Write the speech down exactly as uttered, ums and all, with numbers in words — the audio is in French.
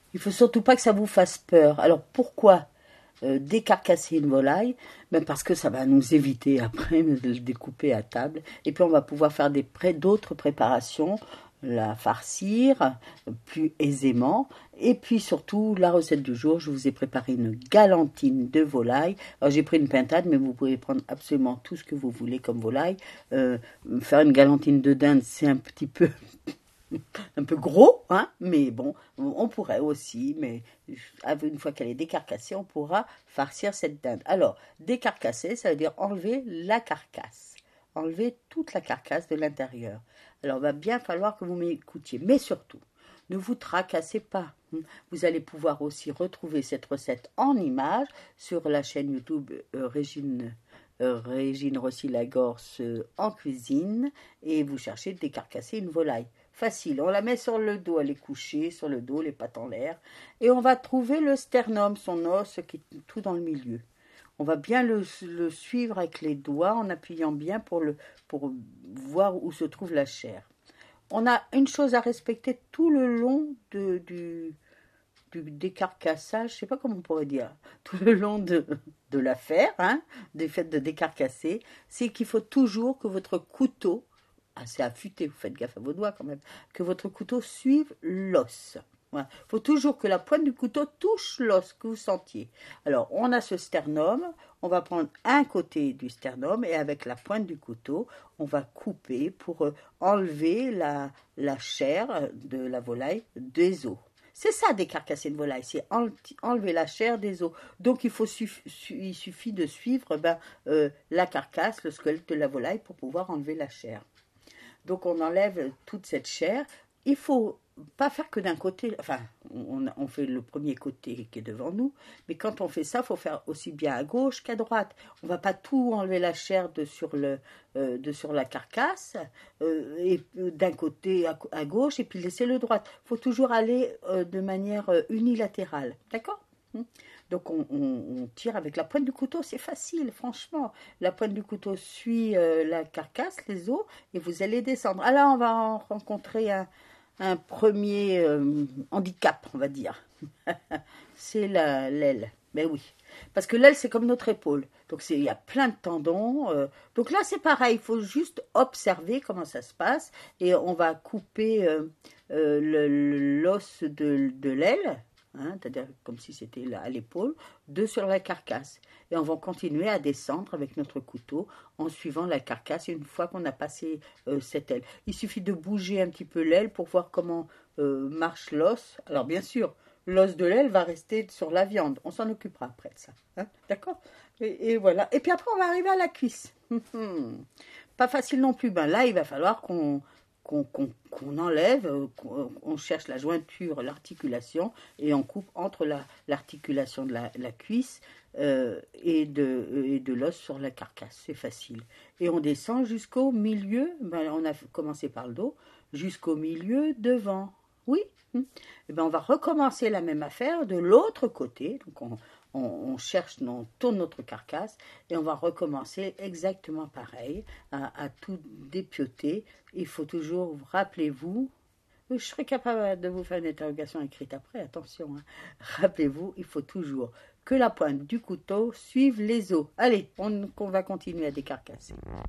Il faut surtout pas que ça vous fasse peur. Alors pourquoi euh, décarcasser une volaille? Ben parce que ça va nous éviter après de le découper à table. Et puis on va pouvoir faire des pré d'autres préparations, la farcir plus aisément. Et puis surtout, la recette du jour, je vous ai préparé une galantine de volaille. Alors j'ai pris une pintade, mais vous pouvez prendre absolument tout ce que vous voulez comme volaille. Euh, faire une galantine de dinde, c'est un petit peu un peu gros, hein, mais bon, on pourrait aussi, mais une fois qu'elle est décarcassée, on pourra farcir cette dinde. Alors, décarcasser, ça veut dire enlever la carcasse, enlever toute la carcasse de l'intérieur. Alors, il va bien falloir que vous m'écoutiez, mais surtout, ne vous tracassez pas. Vous allez pouvoir aussi retrouver cette recette en images sur la chaîne YouTube euh, Régine euh, Régine Rossi-Lagorce euh, en cuisine, et vous cherchez décarcasser une volaille. Facile, on la met sur le dos, elle est couchée sur le dos, les pattes en l'air, et on va trouver le sternum, son os qui est tout dans le milieu. On va bien le, le suivre avec les doigts en appuyant bien pour, le, pour voir où se trouve la chair. On a une chose à respecter tout le long de, du, du décarcassage, je ne sais pas comment on pourrait dire, tout le long de, de l'affaire, hein, des faits de décarcasser, c'est qu'il faut toujours que votre couteau, assez affûté, vous faites gaffe à vos doigts quand même, que votre couteau suive l'os. Il faut toujours que la pointe du couteau touche l'os, que vous sentiez. Alors, on a ce sternum, on va prendre un côté du sternum et avec la pointe du couteau, on va couper pour enlever la, la chair de la volaille des os. C'est ça, décarcasser une volaille, c'est enlever la chair des os. Donc, il, faut suff il suffit de suivre ben, euh, la carcasse, le squelette de la volaille pour pouvoir enlever la chair. Donc, on enlève toute cette chair. Il ne faut pas faire que d'un côté. Enfin, on, on fait le premier côté qui est devant nous. Mais quand on fait ça, il faut faire aussi bien à gauche qu'à droite. On ne va pas tout enlever la chair de sur, le, euh, de sur la carcasse, euh, et d'un côté à, à gauche, et puis laisser le droit. Il faut toujours aller euh, de manière euh, unilatérale. D'accord ? Donc on, on, on tire avec la pointe du couteau, c'est facile, franchement. La pointe du couteau suit euh, la carcasse, les os, et vous allez descendre. Ah là, on va rencontrer un, un premier euh, handicap, on va dire. C'est l'aile. Mais oui, parce que l'aile, c'est comme notre épaule. Donc il y a plein de tendons. Euh, donc là, c'est pareil, il faut juste observer comment ça se passe. Et on va couper euh, euh, l'os de, de l'aile. Hein, c'est-à-dire comme si c'était à l'épaule, deux sur la carcasse. Et on va continuer à descendre avec notre couteau en suivant la carcasse une fois qu'on a passé euh, cette aile. Il suffit de bouger un petit peu l'aile pour voir comment euh, marche l'os. Alors bien sûr, l'os de l'aile va rester sur la viande. On s'en occupera après de ça. Hein, d'accord, et, et voilà. Et puis après, on va arriver à la cuisse. Pas facile non plus. Ben là, il va falloir qu'on... qu'on qu'on, qu'on enlève, qu'on, on cherche la jointure, l'articulation, et on coupe entre la, l'articulation de la, la cuisse euh, et de, et de l'os sur la carcasse. C'est facile. Et on descend jusqu'au milieu, ben on a commencé par le dos, jusqu'au milieu devant. Oui, et ben on va recommencer la même affaire de l'autre côté. Donc on, on, on cherche, on tourne notre carcasse et on va recommencer exactement pareil, à, à tout dépioter. Il faut toujours, rappelez-vous, je serai capable de vous faire une interrogation écrite après, attention, hein. Rappelez-vous, il faut toujours que la pointe du couteau suive les os. Allez, on, on va continuer à décarcasser.